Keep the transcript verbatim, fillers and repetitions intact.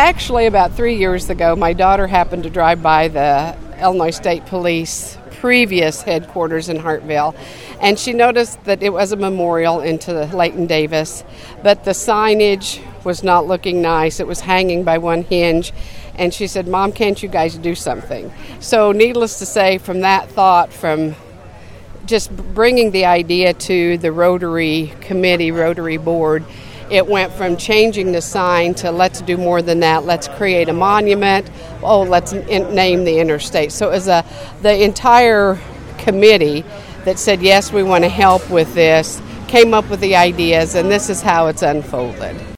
actually, about three years ago, my daughter happened to drive by the Illinois State Police previous headquarters in Hartville, and she noticed that it was a memorial into Leighton Davis, but the signage was not looking nice. It was hanging by one hinge, and she said, "Mom, can't you guys do something?" So needless to say, from that thought, from just bringing the idea to the Rotary Committee, Rotary Board, it went from changing the sign to let's do more than that. Let's create a monument. Oh, let's in- name the interstate. So it was a, the entire committee that said, yes, we want to help with this, came up with the ideas, and this is how it's unfolded.